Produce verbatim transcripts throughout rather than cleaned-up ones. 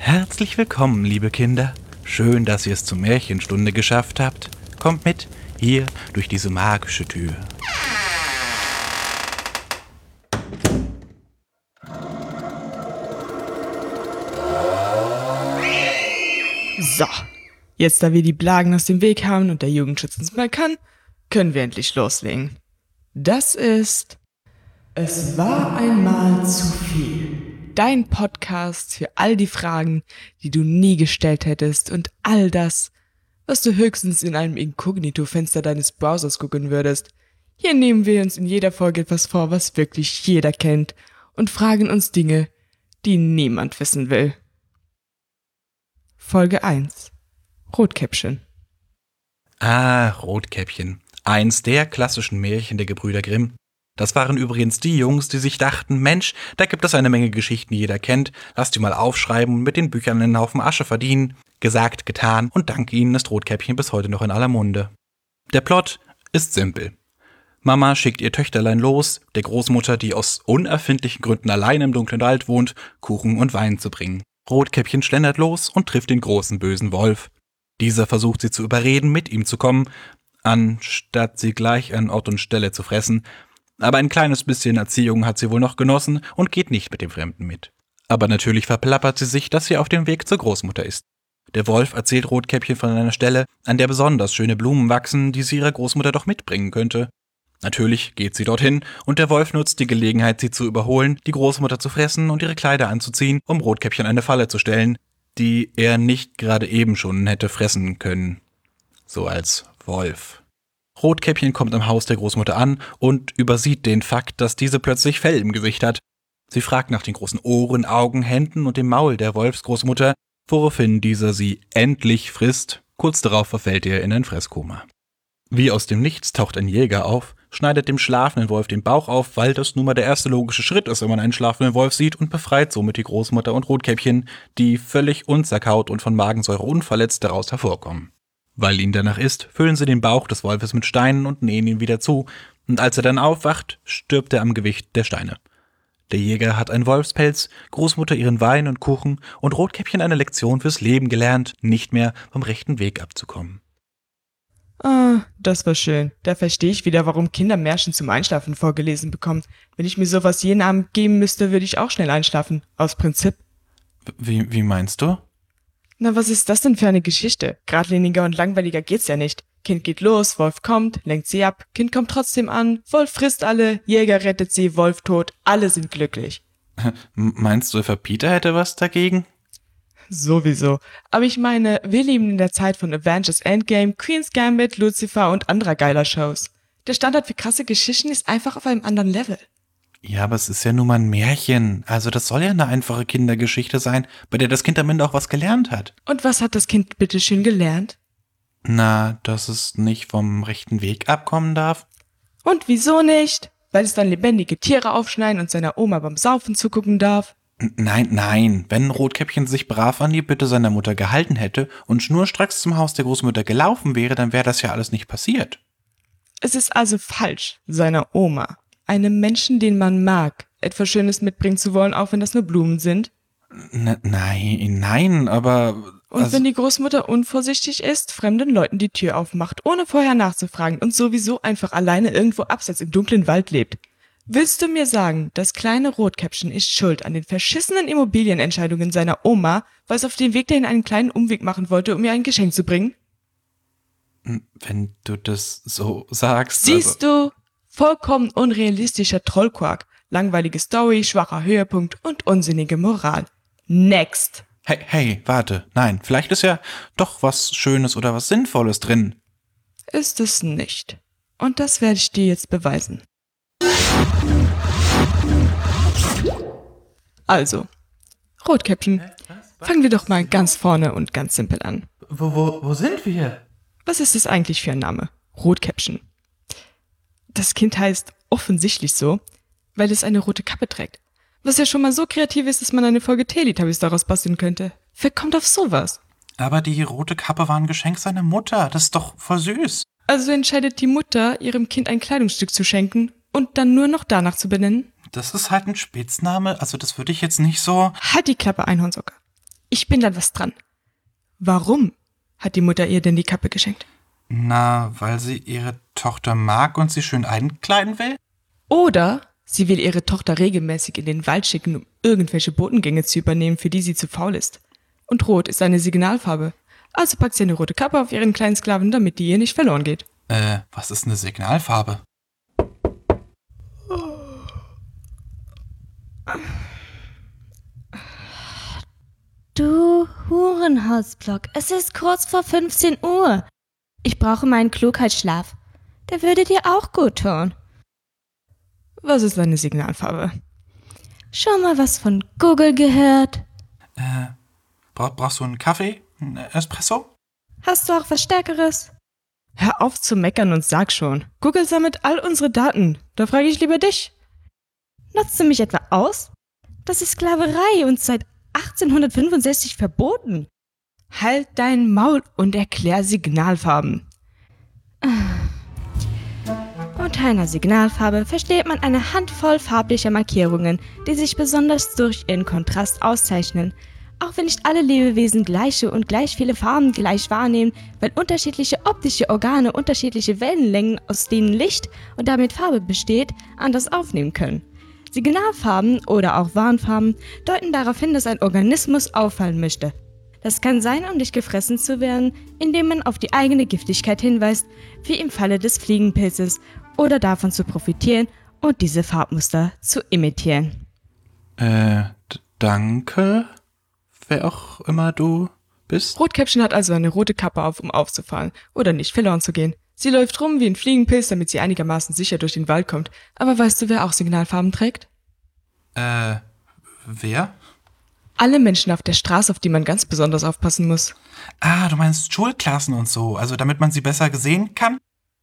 Herzlich willkommen, liebe Kinder. Schön, dass ihr es zur Märchenstunde geschafft habt. Kommt mit, hier durch diese magische Tür. So, jetzt da wir die Blagen aus dem Weg haben und der Jugendschutz uns mal kann, können wir endlich loslegen. Das ist Es war einmal zu viel. Dein Podcast für all die Fragen, die du nie gestellt hättest und all das, was du höchstens in einem Inkognito-Fenster deines Browsers gucken würdest. Hier nehmen wir uns in jeder Folge etwas vor, was wirklich jeder kennt und fragen uns Dinge, die niemand wissen will. Folge eins. Rotkäppchen. Ah, Rotkäppchen. Eins der klassischen Märchen der Gebrüder Grimm. Das waren übrigens die Jungs, die sich dachten, Mensch, da gibt es eine Menge Geschichten, die jeder kennt. Lass die mal aufschreiben und mit den Büchern einen Haufen Asche verdienen. Gesagt, getan und dank ihnen ist Rotkäppchen bis heute noch in aller Munde. Der Plot ist simpel. Mama schickt ihr Töchterlein los, der Großmutter, die aus unerfindlichen Gründen allein im dunklen Wald wohnt, Kuchen und Wein zu bringen. Rotkäppchen schlendert los und trifft den großen bösen Wolf. Dieser versucht sie zu überreden, mit ihm zu kommen, anstatt sie gleich an Ort und Stelle zu fressen. Aber ein kleines bisschen Erziehung hat sie wohl noch genossen und geht nicht mit dem Fremden mit. Aber natürlich verplappert sie sich, dass sie auf dem Weg zur Großmutter ist. Der Wolf erzählt Rotkäppchen von einer Stelle, an der besonders schöne Blumen wachsen, die sie ihrer Großmutter doch mitbringen könnte. Natürlich geht sie dorthin und der Wolf nutzt die Gelegenheit, sie zu überholen, die Großmutter zu fressen und ihre Kleider anzuziehen, um Rotkäppchen eine Falle zu stellen, die er nicht gerade eben schon hätte fressen können. So als Wolf. Rotkäppchen kommt am Haus der Großmutter an und übersieht den Fakt, dass diese plötzlich Fell im Gesicht hat. Sie fragt nach den großen Ohren, Augen, Händen und dem Maul der Wolfsgroßmutter, woraufhin dieser sie endlich frisst. Kurz darauf verfällt er in ein Fresskoma. Wie aus dem Nichts taucht ein Jäger auf, schneidet dem schlafenden Wolf den Bauch auf, weil das nun mal der erste logische Schritt ist, wenn man einen schlafenden Wolf sieht, und befreit somit die Großmutter und Rotkäppchen, die völlig unzerkaut und von Magensäure unverletzt daraus hervorkommen. Weil ihnen danach ist, füllen sie den Bauch des Wolfes mit Steinen und nähen ihn wieder zu, und als er dann aufwacht, stirbt er am Gewicht der Steine. Der Jäger hat einen Wolfspelz, Großmutter ihren Wein und Kuchen und Rotkäppchen eine Lektion fürs Leben gelernt, nicht mehr vom rechten Weg abzukommen. Ah, das war schön. Da verstehe ich wieder, warum Kinder Märchen zum Einschlafen vorgelesen bekommen. Wenn ich mir sowas jeden Abend geben müsste, würde ich auch schnell einschlafen. Aus Prinzip. Wie, wie meinst du? Na, was ist das denn für eine Geschichte? Geradliniger und langweiliger geht's ja nicht. Kind geht los, Wolf kommt, lenkt sie ab, Kind kommt trotzdem an, Wolf frisst alle, Jäger rettet sie, Wolf tot, alle sind glücklich. Meinst du, Eva Peter hätte was dagegen? Sowieso. Aber ich meine, wir leben in der Zeit von Avengers Endgame, Queen's Gambit, Lucifer und anderer geiler Shows. Der Standard für krasse Geschichten ist einfach auf einem anderen Level. Ja, aber es ist ja nun mal ein Märchen. Also das soll ja eine einfache Kindergeschichte sein, bei der das Kind am Ende auch was gelernt hat. Und was hat das Kind bitteschön gelernt? Na, dass es nicht vom rechten Weg abkommen darf. Und wieso nicht? Weil es dann lebendige Tiere aufschneiden und seiner Oma beim Saufen zugucken darf? Nein, nein, wenn Rotkäppchen sich brav an die Bitte seiner Mutter gehalten hätte und schnurstracks zum Haus der Großmutter gelaufen wäre, dann wäre das ja alles nicht passiert. Es ist also falsch, seiner Oma, einem Menschen, den man mag, etwas Schönes mitbringen zu wollen, auch wenn das nur Blumen sind? N- nein, nein, aber... Und also, wenn die Großmutter unvorsichtig ist, fremden Leuten die Tür aufmacht, ohne vorher nachzufragen und sowieso einfach alleine irgendwo abseits im dunklen Wald lebt. Willst du mir sagen, das kleine Rotkäppchen ist schuld an den verschissenen Immobilienentscheidungen seiner Oma, weil es auf dem Weg dahin einen kleinen Umweg machen wollte, um ihr ein Geschenk zu bringen? Wenn du das so sagst... Siehst also, du? Vollkommen unrealistischer Trollquark, langweilige Story, schwacher Höhepunkt und unsinnige Moral. Next! Hey, hey, warte, nein, vielleicht ist ja doch was Schönes oder was Sinnvolles drin. Ist es nicht. Und das werde ich dir jetzt beweisen. Also, Rotkäppchen, fangen wir doch mal ganz vorne und ganz simpel an. Wo, wo, wo sind wir? Was ist es eigentlich für ein Name? Rotkäppchen. Das Kind heißt offensichtlich so, weil es eine rote Kappe trägt. Was ja schon mal so kreativ ist, dass man eine Folge Teletubbies daraus basteln könnte. Wer kommt auf sowas? Aber die rote Kappe war ein Geschenk seiner Mutter. Das ist doch voll süß. Also entscheidet die Mutter, ihrem Kind ein Kleidungsstück zu schenken und dann nur noch danach zu benennen? Das ist halt ein Spitzname. Also das würde ich jetzt nicht so... Halt die Klappe, Einhornsocke. Ich bin dann was dran. Warum hat die Mutter ihr denn die Kappe geschenkt? Na, weil sie ihre Tochter mag und sie schön einkleiden will? Oder sie will ihre Tochter regelmäßig in den Wald schicken, um irgendwelche Botengänge zu übernehmen, für die sie zu faul ist. Und Rot ist eine Signalfarbe. Also packt sie eine rote Kappe auf ihren kleinen Sklaven, damit die ihr nicht verloren geht. Äh, was ist eine Signalfarbe? Du Hurenhausblock, es ist kurz vor fünfzehn Uhr. Ich brauche meinen Klugheitsschlaf. Der würde dir auch gut tun. Was ist eine Signalfarbe? Schon mal was von Google gehört? Äh, bra- brauchst du einen Kaffee? Einen Espresso? Hast du auch was Stärkeres? Hör auf zu meckern und sag schon. Google sammelt all unsere Daten. Da frage ich lieber dich. Nutzt du mich etwa aus? Das ist Sklaverei und seit achtzehnhundertfünfundsechzig verboten. Halt dein Maul und erklär Signalfarben. Unter einer Signalfarbe versteht man eine Handvoll farblicher Markierungen, die sich besonders durch ihren Kontrast auszeichnen. Auch wenn nicht alle Lebewesen gleiche und gleich viele Farben gleich wahrnehmen, weil unterschiedliche optische Organe unterschiedliche Wellenlängen, aus denen Licht und damit Farbe besteht, anders aufnehmen können. Signalfarben oder auch Warnfarben deuten darauf hin, dass ein Organismus auffallen möchte. Das kann sein, um nicht gefressen zu werden, indem man auf die eigene Giftigkeit hinweist, wie im Falle des Fliegenpilzes, oder davon zu profitieren und diese Farbmuster zu imitieren. Äh, d- danke, wer auch immer du bist. Rotkäppchen hat also eine rote Kappe auf, um aufzufallen oder nicht verloren zu gehen. Sie läuft rum wie ein Fliegenpilz, damit sie einigermaßen sicher durch den Wald kommt. Aber weißt du, wer auch Signalfarben trägt? Äh, wer? Alle Menschen auf der Straße, auf die man ganz besonders aufpassen muss. Ah, du meinst Schulklassen und so, also damit man sie besser gesehen kann?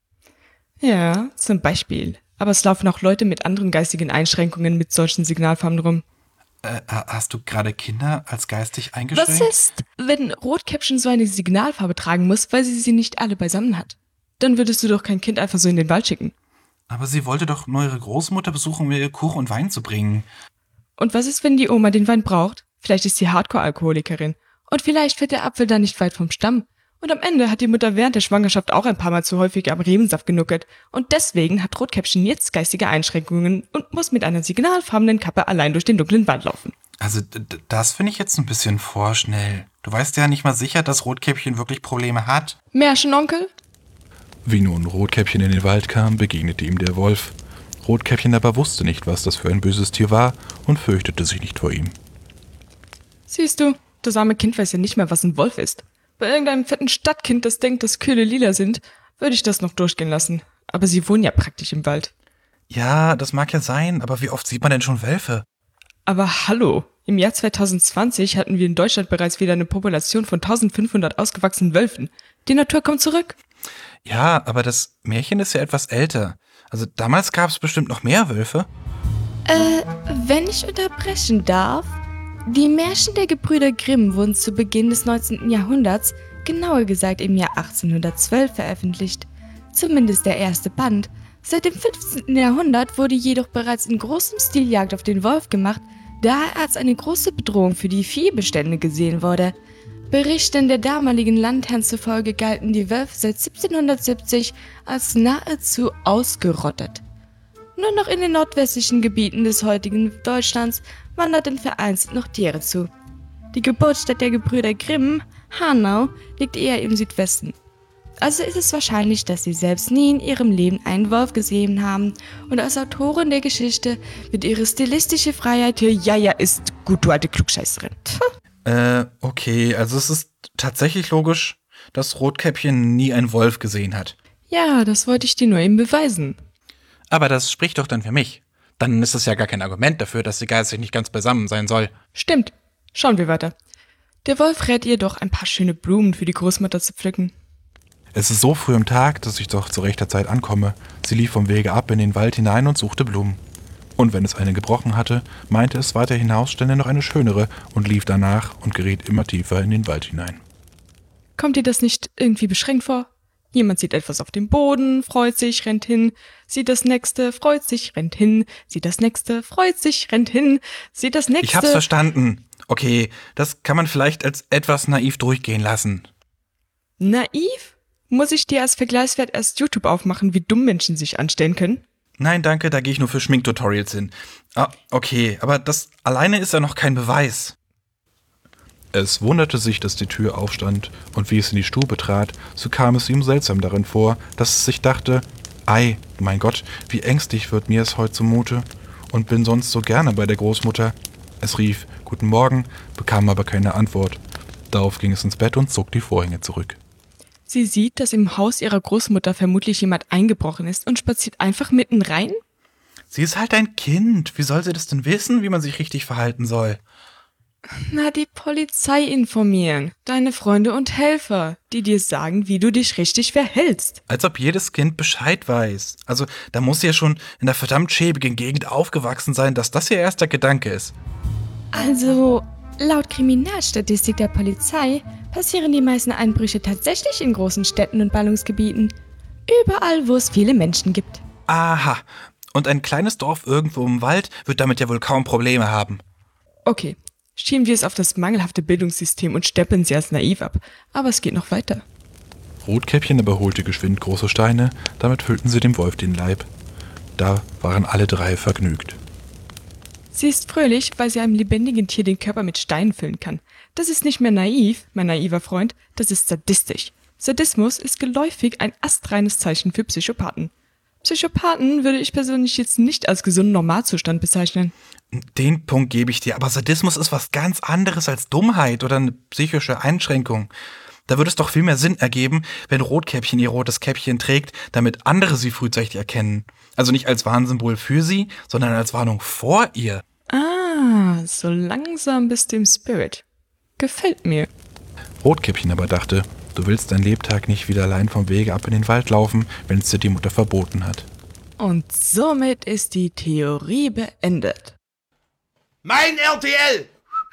Ja, zum Beispiel. Aber es laufen auch Leute mit anderen geistigen Einschränkungen mit solchen Signalfarben rum. Äh, ha- hast du gerade Kinder als geistig eingeschränkt? Was ist, wenn Rotkäppchen so eine Signalfarbe tragen muss, weil sie sie nicht alle beisammen hat? Dann würdest du doch kein Kind einfach so in den Wald schicken. Aber sie wollte doch nur ihre Großmutter besuchen, um ihr Kuchen und Wein zu bringen. Und was ist, wenn die Oma den Wein braucht? Vielleicht ist sie Hardcore-Alkoholikerin. Und vielleicht fällt der Apfel dann nicht weit vom Stamm. Und am Ende hat die Mutter während der Schwangerschaft auch ein paar Mal zu häufig am Riemensaft genuckelt. Und deswegen hat Rotkäppchen jetzt geistige Einschränkungen und muss mit einer signalfarbenen Kappe allein durch den dunklen Wald laufen. Also d- d- das finde ich jetzt ein bisschen vorschnell. Du weißt ja nicht mal sicher, dass Rotkäppchen wirklich Probleme hat. Märchenonkel? Wie nun Rotkäppchen in den Wald kam, begegnete ihm der Wolf. Rotkäppchen aber wusste nicht, was das für ein böses Tier war und fürchtete sich nicht vor ihm. Siehst du, das arme Kind weiß ja nicht mehr, was ein Wolf ist. Bei irgendeinem fetten Stadtkind, das denkt, dass Kühle lila sind, würde ich das noch durchgehen lassen. Aber sie wohnen ja praktisch im Wald. Ja, das mag ja sein, aber wie oft sieht man denn schon Wölfe? Aber hallo, im Jahr zwanzig zwanzig hatten wir in Deutschland bereits wieder eine Population von eintausendfünfhundert ausgewachsenen Wölfen. Die Natur kommt zurück. Ja, aber das Märchen ist ja etwas älter. Also damals gab es bestimmt noch mehr Wölfe. Äh, wenn ich unterbrechen darf? Die Märchen der Gebrüder Grimm wurden zu Beginn des neunzehnten Jahrhunderts, genauer gesagt im Jahr achtzehnhundertzwölf, veröffentlicht. Zumindest der erste Band. Seit dem fünfzehnten Jahrhundert wurde jedoch bereits in großem Stil Jagd auf den Wolf gemacht, da er als eine große Bedrohung für die Viehbestände gesehen wurde. Berichten der damaligen Landherren zufolge galten die Wölfe seit siebzehnhundertsiebzig als nahezu ausgerottet. Nur noch in den nordwestlichen Gebieten des heutigen Deutschlands wanderten vereinzelt noch Tiere zu. Die Geburtsstätte der Gebrüder Grimm, Hanau, liegt eher im Südwesten. Also ist es wahrscheinlich, dass sie selbst nie in ihrem Leben einen Wolf gesehen haben und als Autorin der Geschichte wird ihre stilistische Freiheit hier ja ja ist gut, du alte Klugscheißerin. Äh, okay, also es ist tatsächlich logisch, dass Rotkäppchen nie einen Wolf gesehen hat. Ja, das wollte ich dir nur eben beweisen. Aber das spricht doch dann für mich. Dann ist es ja gar kein Argument dafür, dass sie geistig nicht ganz beisammen sein soll. Stimmt. Schauen wir weiter. Der Wolf rät ihr doch, ein paar schöne Blumen für die Großmutter zu pflücken. Es ist so früh am Tag, dass ich doch zu rechter Zeit ankomme. Sie lief vom Wege ab in den Wald hinein und suchte Blumen. Und wenn es eine gebrochen hatte, meinte es weiter hinaus, stände noch eine schönere und lief danach und geriet immer tiefer in den Wald hinein. Kommt dir das nicht irgendwie beschränkt vor? Jemand sieht etwas auf dem Boden, freut sich, rennt hin, sieht das nächste, freut sich, rennt hin, sieht das nächste, freut sich, rennt hin, sieht das nächste. Ich hab's verstanden. Okay, das kann man vielleicht als etwas naiv durchgehen lassen. Naiv? Muss ich dir als Vergleichswert erst YouTube aufmachen, wie dumm Menschen sich anstellen können? Nein, danke, da gehe ich nur für Schminktutorials hin. Ah, okay, aber das alleine ist ja noch kein Beweis. Es wunderte sich, dass die Tür aufstand, und wie es in die Stube trat, so kam es ihm seltsam darin vor, dass es sich dachte, ei, mein Gott, wie ängstlich wird mir es heute zumute, und bin sonst so gerne bei der Großmutter. Es rief, guten Morgen, bekam aber keine Antwort. Darauf ging es ins Bett und zog die Vorhänge zurück. Sie sieht, dass im Haus ihrer Großmutter vermutlich jemand eingebrochen ist und spaziert einfach mitten rein? Sie ist halt ein Kind. Wie soll sie das denn wissen, wie man sich richtig verhalten soll? Na, die Polizei informieren. Deine Freunde und Helfer, die dir sagen, wie du dich richtig verhältst. Als ob jedes Kind Bescheid weiß. Also, da muss sie ja schon in der verdammt schäbigen Gegend aufgewachsen sein, dass das ihr erster Gedanke ist. Also, laut Kriminalstatistik der Polizei passieren die meisten Einbrüche tatsächlich in großen Städten und Ballungsgebieten. Überall, wo es viele Menschen gibt. Aha. Und ein kleines Dorf irgendwo im Wald wird damit ja wohl kaum Probleme haben. Okay, schieben wir es auf das mangelhafte Bildungssystem und steppeln sie als naiv ab. Aber es geht noch weiter. Rotkäppchen aber holte geschwind große Steine, damit füllten sie dem Wolf den Leib. Da waren alle drei vergnügt. Sie ist fröhlich, weil sie einem lebendigen Tier den Körper mit Steinen füllen kann. Das ist nicht mehr naiv, mein naiver Freund, das ist sadistisch. Sadismus ist geläufig ein astreines Zeichen für Psychopathen. Psychopathen würde ich persönlich jetzt nicht als gesunden Normalzustand bezeichnen. Den Punkt gebe ich dir, aber Sadismus ist was ganz anderes als Dummheit oder eine psychische Einschränkung. Da würde es doch viel mehr Sinn ergeben, wenn Rotkäppchen ihr rotes Käppchen trägt, damit andere sie frühzeitig erkennen. Also nicht als Warnsymbol für sie, sondern als Warnung vor ihr. Ah, so langsam bist du im Spirit. Gefällt mir. Rotkäppchen aber dachte, du willst dein Lebtag nicht wieder allein vom Wege ab in den Wald laufen, wenn es dir die Mutter verboten hat. Und somit ist die Theorie beendet. Mein R T L!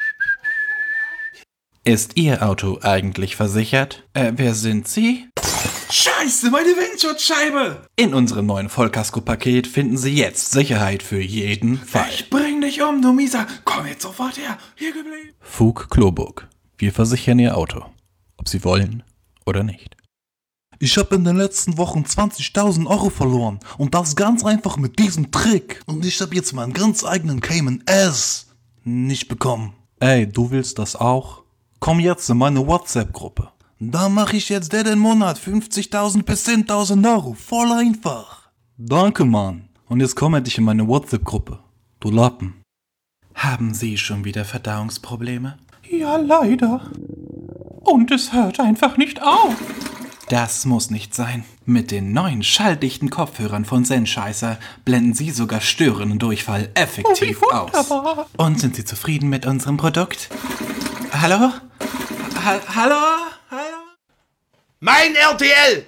Ist Ihr Auto eigentlich versichert? Äh, wer sind Sie? Scheiße, meine Windschutzscheibe! In unserem neuen Vollkasko-Paket finden Sie jetzt Sicherheit für jeden Fall. Ich bring dich um, du Mieser! Komm jetzt sofort her! Hier geblieben! Fug Kloburg. Wir versichern Ihr Auto. Ob Sie wollen oder nicht. Ich habe in den letzten Wochen zwanzigtausend Euro verloren und das ganz einfach mit diesem Trick. Und ich habe jetzt meinen ganz eigenen Cayman S nicht bekommen. Ey, du willst das auch? Komm jetzt in meine WhatsApp-Gruppe. Da mache ich jetzt jeden Monat fünfzigtausend bis zehntausend Euro. Voll einfach. Danke, Mann. Und jetzt komm endlich in meine WhatsApp-Gruppe. Du Lappen. Haben Sie schon wieder Verdauungsprobleme? Ja, leider. Und es hört einfach nicht auf. Das muss nicht sein. Mit den neuen schalldichten Kopfhörern von Sennscheißer blenden Sie sogar störenden Durchfall effektiv Oh, aus. Und sind Sie zufrieden mit unserem Produkt? Hallo? Ha hallo? Hallo? Mein R T L!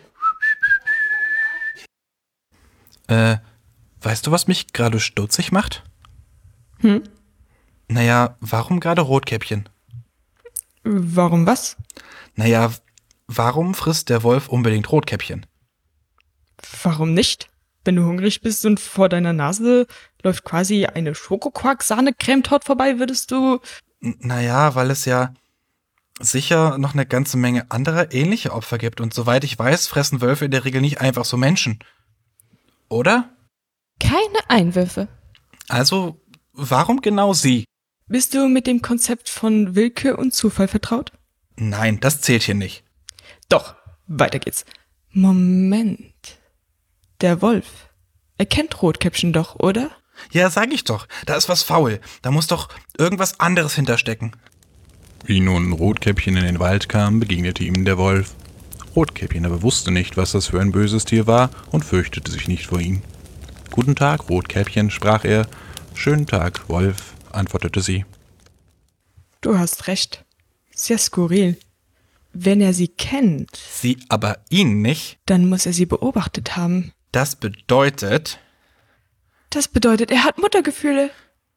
Äh, weißt du, was mich gerade stutzig macht? Hm? Naja, warum gerade Rotkäppchen? Warum was? Naja, warum frisst der Wolf unbedingt Rotkäppchen? Warum nicht? Wenn du hungrig bist und vor deiner Nase läuft quasi eine Schokoquark-Sahne-Creme-Torte vorbei, würdest du... N naja, weil es ja sicher noch eine ganze Menge anderer ähnliche Opfer gibt. Und soweit ich weiß, fressen Wölfe in der Regel nicht einfach so Menschen. Oder? Keine Einwürfe. Also, warum genau sie? Bist du mit dem Konzept von Willkür und Zufall vertraut? Nein, das zählt hier nicht. Doch, weiter geht's. Moment. Der Wolf. Er kennt Rotkäppchen doch, oder? Ja, sag ich doch. Da ist was faul. Da muss doch irgendwas anderes hinterstecken. Wie nun Rotkäppchen in den Wald kam, begegnete ihm der Wolf. Rotkäppchen aber wusste nicht, was das für ein böses Tier war und fürchtete sich nicht vor ihm. »Guten Tag, Rotkäppchen«, sprach er. »Schönen Tag, Wolf«, antwortete sie. Du hast recht. Sehr skurril. Wenn er sie kennt, Sie aber ihn nicht. dann muss er sie beobachtet haben. Das bedeutet... Das bedeutet, er hat Muttergefühle.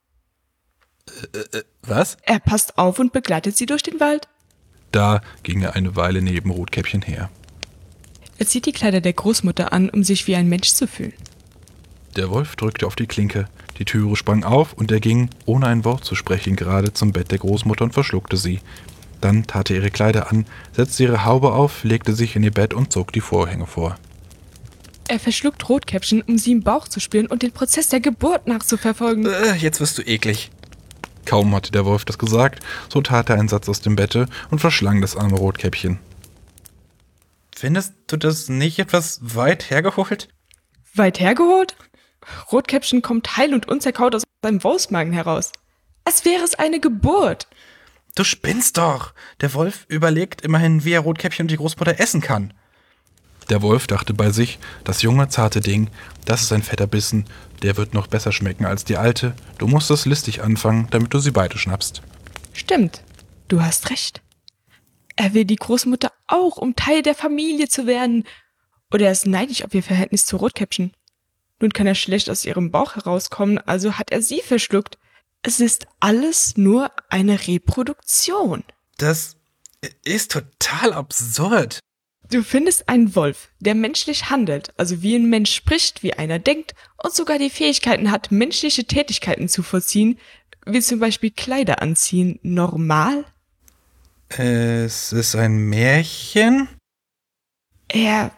Was? Er passt auf und begleitet sie durch den Wald. Da ging er eine Weile neben Rotkäppchen her. Er zieht die Kleider der Großmutter an, um sich wie ein Mensch zu fühlen. Der Wolf drückte auf die Klinke. Die Türe sprang auf und er ging, ohne ein Wort zu sprechen, gerade zum Bett der Großmutter und verschluckte sie. Dann tat er ihre Kleider an, setzte ihre Haube auf, legte sich in ihr Bett und zog die Vorhänge vor. Er verschluckt Rotkäppchen, um sie im Bauch zu spüren und den Prozess der Geburt nachzuverfolgen. Äh, jetzt wirst du eklig. Kaum hatte der Wolf das gesagt, so tat er einen Satz aus dem Bette und verschlang das arme Rotkäppchen. Findest du das nicht etwas weit hergeholt? Weit hergeholt? Rotkäppchen kommt heil und unzerkaut aus seinem Wolfsmagen heraus. Als wäre es eine Geburt. Du spinnst doch. Der Wolf überlegt immerhin, wie er Rotkäppchen und die Großmutter essen kann. Der Wolf dachte bei sich, das junge, zarte Ding, das ist ein fetter Bissen, der wird noch besser schmecken als die alte. Du musst es listig anfangen, damit du sie beide schnappst. Stimmt, du hast recht. Er will die Großmutter auch, um Teil der Familie zu werden. Oder er ist neidisch auf ihr Verhältnis zu Rotkäppchen. Nun kann er schlecht aus ihrem Bauch herauskommen, also hat er sie verschluckt. Es ist alles nur eine Reproduktion. Das ist total absurd. Du findest einen Wolf, der menschlich handelt, also wie ein Mensch spricht, wie einer denkt und sogar die Fähigkeiten hat, menschliche Tätigkeiten zu vollziehen, wie zum Beispiel Kleider anziehen, normal? Es ist ein Märchen? Er...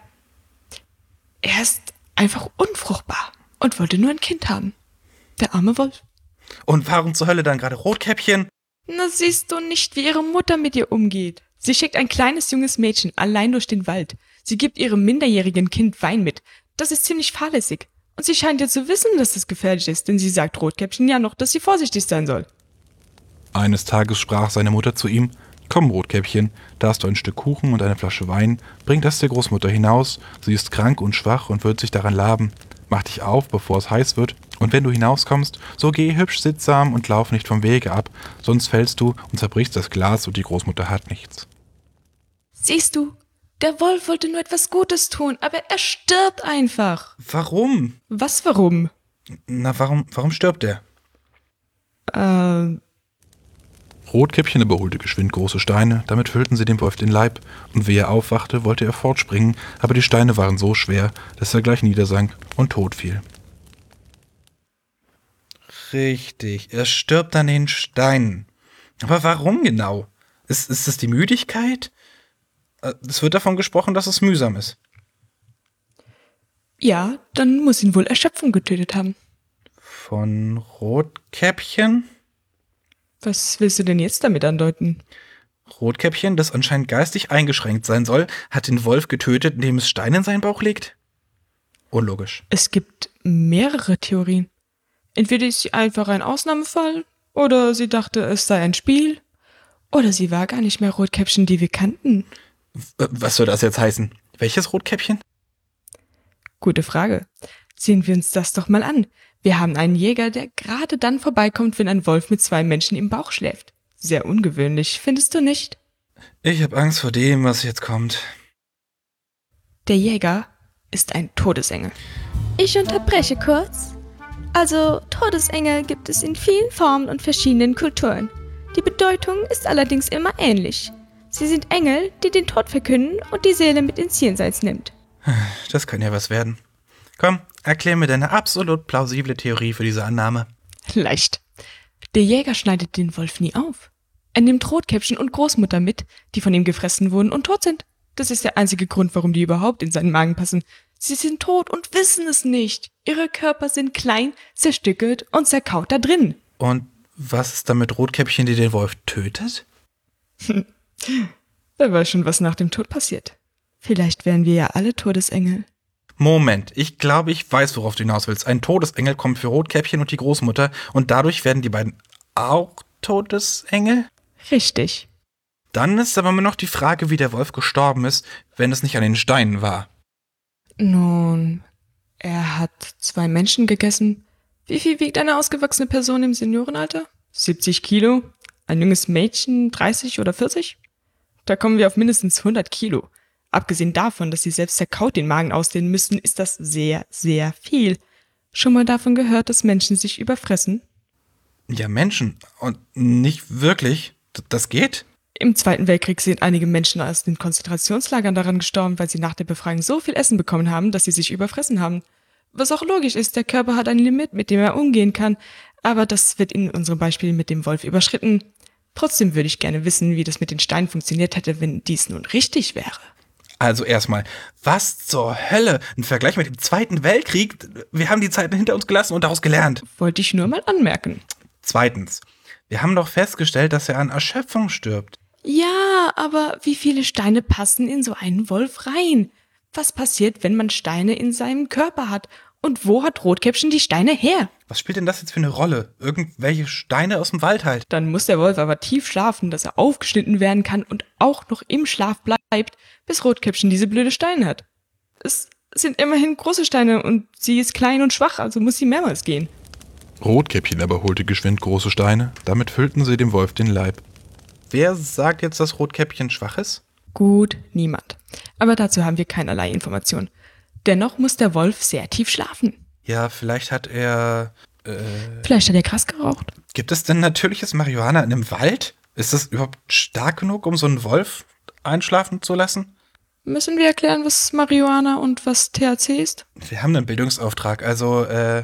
Er ist einfach unfruchtbar und wollte nur ein Kind haben. Der arme Wolf. Und warum zur Hölle dann gerade Rotkäppchen? Na, siehst du nicht, wie ihre Mutter mit ihr umgeht. Sie schickt ein kleines junges Mädchen allein durch den Wald. Sie gibt ihrem minderjährigen Kind Wein mit. Das ist ziemlich fahrlässig. Und sie scheint ja zu wissen, dass das gefährlich ist, denn sie sagt Rotkäppchen ja noch, dass sie vorsichtig sein soll. Eines Tages sprach seine Mutter zu ihm: »Komm, Rotkäppchen, da hast du ein Stück Kuchen und eine Flasche Wein. Bring das der Großmutter hinaus. Sie ist krank und schwach und wird sich daran laben. Mach dich auf, bevor es heiß wird. Und wenn du hinauskommst, so geh hübsch sittsam und lauf nicht vom Wege ab, sonst fällst du und zerbrichst das Glas und die Großmutter hat nichts.« Siehst du, der Wolf wollte nur etwas Gutes tun, aber er stirbt einfach. Warum? Was, warum? Na, warum, warum stirbt er? Ähm... Rotkäppchen überholte geschwind große Steine, damit füllten sie dem Wolf den Leib, und wie er aufwachte, wollte er fortspringen, aber die Steine waren so schwer, dass er gleich niedersank und tot fiel. Richtig, er stirbt an den Steinen. Aber warum genau? Ist, ist es die Müdigkeit? Es wird davon gesprochen, dass es mühsam ist. Ja, dann muss ihn wohl Erschöpfung getötet haben. Von Rotkäppchen? Was willst du denn jetzt damit andeuten? Rotkäppchen, das anscheinend geistig eingeschränkt sein soll, hat den Wolf getötet, indem es Steine in seinen Bauch legt? Unlogisch. Es gibt mehrere Theorien. Entweder ist sie einfach ein Ausnahmefall, oder sie dachte, es sei ein Spiel, oder sie war gar nicht mehr Rotkäppchen, die wir kannten. Was soll das jetzt heißen? Welches Rotkäppchen? Gute Frage. Sehen wir uns das doch mal an. Wir haben einen Jäger, der gerade dann vorbeikommt, wenn ein Wolf mit zwei Menschen im Bauch schläft. Sehr ungewöhnlich, findest du nicht? Ich habe Angst vor dem, was jetzt kommt. Der Jäger ist ein Todesengel. Ich unterbreche kurz. Also, Todesengel gibt es in vielen Formen und verschiedenen Kulturen. Die Bedeutung ist allerdings immer ähnlich. Sie sind Engel, die den Tod verkünden und die Seele mit ins Jenseits nimmt. Das kann ja was werden. Komm, erklär mir deine absolut plausible Theorie für diese Annahme. Leicht. Der Jäger schneidet den Wolf nie auf. Er nimmt Rotkäppchen und Großmutter mit, die von ihm gefressen wurden und tot sind. Das ist der einzige Grund, warum die überhaupt in seinen Magen passen. Sie sind tot und wissen es nicht. Ihre Körper sind klein, zerstückelt und zerkaut da drin. Und was ist dann mit Rotkäppchen, die den Wolf tötet? Wer weiß schon, was nach dem Tod passiert. Vielleicht wären wir ja alle Todesengel. Moment, ich glaube, ich weiß, worauf du hinaus willst. Ein Todesengel kommt für Rotkäppchen und die Großmutter und dadurch werden die beiden auch Todesengel? Richtig. Dann ist aber immer noch die Frage, wie der Wolf gestorben ist, wenn es nicht an den Steinen war. Nun, er hat zwei Menschen gegessen. Wie viel wiegt eine ausgewachsene Person im Seniorenalter? siebzig Kilo? Ein junges Mädchen dreißig oder vierzig? Da kommen wir auf mindestens hundert Kilo. Abgesehen davon, dass sie selbst zerkaut den Magen ausdehnen müssten, ist das sehr, sehr viel. Schon mal davon gehört, dass Menschen sich überfressen? Ja, Menschen. Und nicht wirklich. D- Das geht? Im Zweiten Weltkrieg sind einige Menschen aus den Konzentrationslagern daran gestorben, weil sie nach der Befreiung so viel Essen bekommen haben, dass sie sich überfressen haben. Was auch logisch ist, der Körper hat ein Limit, mit dem er umgehen kann, aber das wird in unserem Beispiel mit dem Wolf überschritten. Trotzdem würde ich gerne wissen, wie das mit den Steinen funktioniert hätte, wenn dies nun richtig wäre. Also erstmal, was zur Hölle? Ein Vergleich mit dem Zweiten Weltkrieg? Wir haben die Zeiten hinter uns gelassen und daraus gelernt. Wollte ich nur mal anmerken. Zweitens, wir haben doch festgestellt, dass er an Erschöpfung stirbt. Ja, aber wie viele Steine passen in so einen Wolf rein? Was passiert, wenn man Steine in seinem Körper hat? Und wo hat Rotkäppchen die Steine her? Was spielt denn das jetzt für eine Rolle? Irgendwelche Steine aus dem Wald halt. Dann muss der Wolf aber tief schlafen, dass er aufgeschnitten werden kann und auch noch im Schlaf bleibt, bis Rotkäppchen diese blöde Steine hat. Es sind immerhin große Steine und sie ist klein und schwach, also muss sie mehrmals gehen. Rotkäppchen aber holte geschwind große Steine, damit füllten sie dem Wolf den Leib. Wer sagt jetzt, dass Rotkäppchen schwach ist? Gut, niemand. Aber dazu haben wir keinerlei Informationen. Dennoch muss der Wolf sehr tief schlafen. Ja, vielleicht hat er... Äh, Vielleicht hat er Gras geraucht. Gibt es denn natürliches Marihuana in einem Wald? Ist das überhaupt stark genug, um so einen Wolf einschlafen zu lassen? Müssen wir erklären, was Marihuana und was T H C ist? Wir haben einen Bildungsauftrag, also, äh...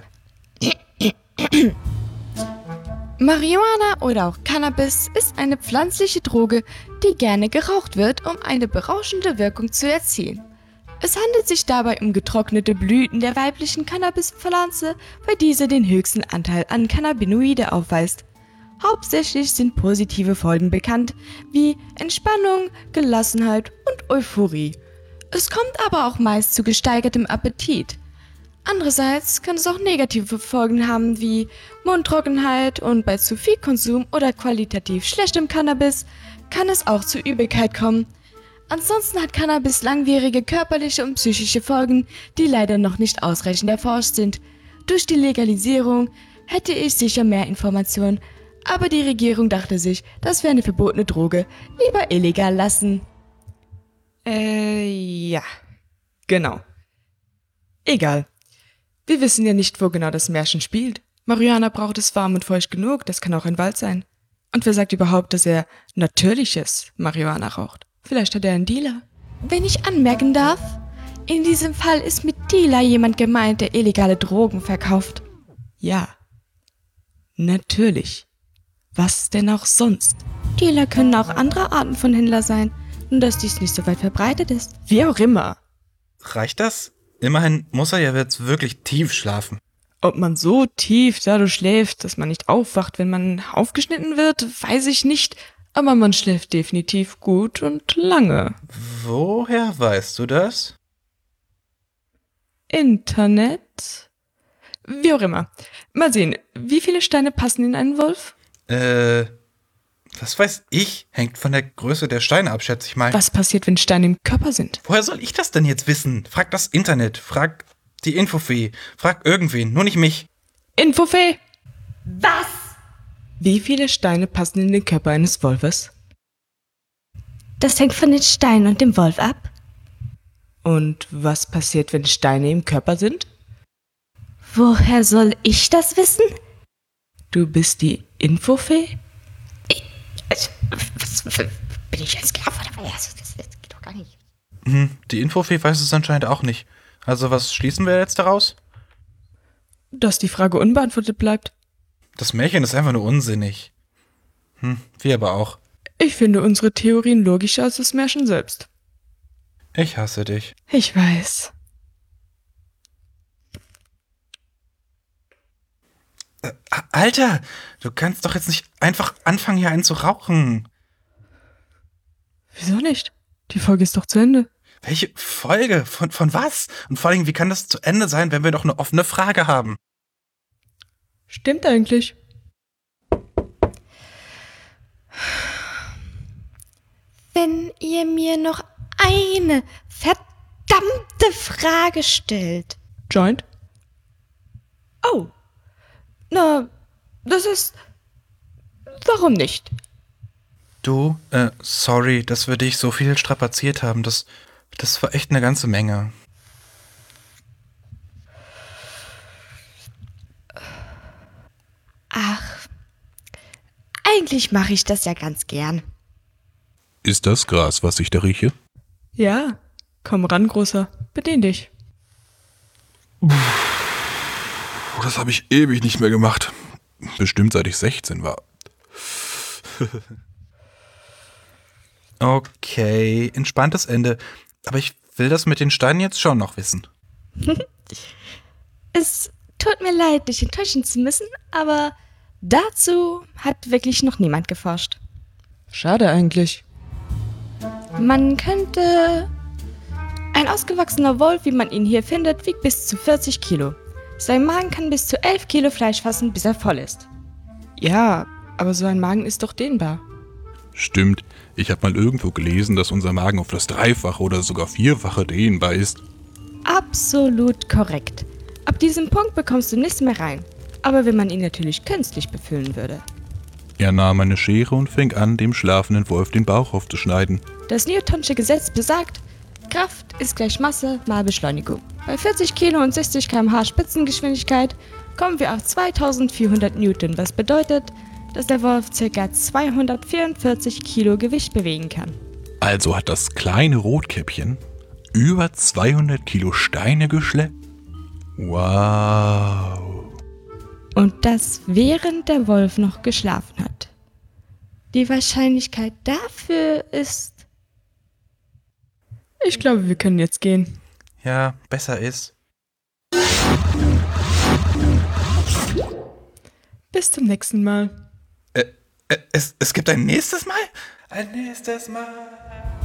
Marihuana oder auch Cannabis ist eine pflanzliche Droge, die gerne geraucht wird, um eine berauschende Wirkung zu erzielen. Es handelt sich dabei um getrocknete Blüten der weiblichen Cannabispflanze, bei dieser den höchsten Anteil an Cannabinoide aufweist. Hauptsächlich sind positive Folgen bekannt, wie Entspannung, Gelassenheit und Euphorie. Es kommt aber auch meist zu gesteigertem Appetit. Andererseits kann es auch negative Folgen haben, wie Mundtrockenheit, und bei zu viel Konsum oder qualitativ schlechtem Cannabis kann es auch zu Übelkeit kommen. Ansonsten hat Cannabis langwierige körperliche und psychische Folgen, die leider noch nicht ausreichend erforscht sind. Durch die Legalisierung hätte ich sicher mehr Informationen, aber die Regierung dachte sich, dass wir eine verbotene Droge lieber illegal lassen. Äh, ja. Genau. Egal. Wir wissen ja nicht, wo genau das Märchen spielt. Marihuana braucht es warm und feucht genug, das kann auch ein Wald sein. Und wer sagt überhaupt, dass er natürliches Marihuana raucht? Vielleicht hat er einen Dealer. Wenn ich anmerken darf, in diesem Fall ist mit Dealer jemand gemeint, der illegale Drogen verkauft. Ja. Natürlich. Was denn auch sonst? Dealer können auch andere Arten von Händler sein, nur dass dies nicht so weit verbreitet ist. Wie auch immer. Reicht das? Immerhin muss er ja jetzt wirklich tief schlafen. Ob man so tief dadurch schläft, dass man nicht aufwacht, wenn man aufgeschnitten wird, weiß ich nicht. Aber man schläft definitiv gut und lange. Woher weißt du das? Internet? Wie auch immer. Mal sehen, wie viele Steine passen in einen Wolf? Äh, was weiß ich? Hängt von der Größe der Steine ab, schätze ich mal. Was passiert, wenn Steine im Körper sind? Woher soll ich das denn jetzt wissen? Frag das Internet, frag die Infofee, frag irgendwen, nur nicht mich. Infofee! Was? Wie viele Steine passen in den Körper eines Wolfes? Das hängt von den Steinen und dem Wolf ab. Und was passiert, wenn Steine im Körper sind? Woher soll ich das wissen? Du bist die Infofee? Also, was, was, bin ich ein Sklave oder was? Das, das geht doch gar nicht. Hm, die Infofee weiß es anscheinend auch nicht. Also was schließen wir jetzt daraus? Dass die Frage unbeantwortet bleibt. Das Märchen ist einfach nur unsinnig. Hm, wir aber auch. Ich finde unsere Theorien logischer als das Märchen selbst. Ich hasse dich. Ich weiß. Äh, Alter, du kannst doch jetzt nicht einfach anfangen, hier einen zu rauchen. Wieso nicht? Die Folge ist doch zu Ende. Welche Folge? Von, von was? Und vor allem, wie kann das zu Ende sein, wenn wir doch eine offene Frage haben? Stimmt eigentlich. Wenn ihr mir noch eine verdammte Frage stellt. Joint? Oh. Na, das ist... Warum nicht? Du, äh, sorry, dass wir dich so viel strapaziert haben. Das, das war echt eine ganze Menge. Ach, eigentlich mache ich das ja ganz gern. Ist das Gras, was ich da rieche? Ja, komm ran, Großer. Bedien dich. Das habe ich ewig nicht mehr gemacht. Bestimmt seit ich sechzehn war. Okay, entspanntes Ende. Aber ich will das mit den Steinen jetzt schon noch wissen. Es tut mir leid, dich enttäuschen zu müssen, aber dazu hat wirklich noch niemand geforscht. Schade eigentlich. Man könnte... Ein ausgewachsener Wolf, wie man ihn hier findet, wiegt bis zu vierzig Kilo. Sein Magen kann bis zu elf Kilo Fleisch fassen, bis er voll ist. Ja, aber so ein Magen ist doch dehnbar. Stimmt, ich habe mal irgendwo gelesen, dass unser Magen auf das Dreifache oder sogar Vierfache dehnbar ist. Absolut korrekt. Ab diesem Punkt bekommst du nichts mehr rein. Aber wenn man ihn natürlich künstlich befüllen würde. Er nahm eine Schere und fing an, dem schlafenden Wolf den Bauch aufzuschneiden. Das Newtonsche Gesetz besagt, Kraft ist gleich Masse mal Beschleunigung. Bei vierzig Kilo und sechzig Kilometer pro Stunde Spitzengeschwindigkeit kommen wir auf zweitausendvierhundert Newton, was bedeutet, dass der Wolf ca. zweihundertvierundvierzig Kilo Gewicht bewegen kann. Also hat das kleine Rotkäppchen über zweihundert Kilo Steine geschleppt? Wow. Und das während der Wolf noch geschlafen hat. Die Wahrscheinlichkeit dafür ist... Ich glaube, wir können jetzt gehen. Ja, besser ist. Bis zum nächsten Mal. Äh, äh, es, es gibt ein nächstes Mal? Ein nächstes Mal.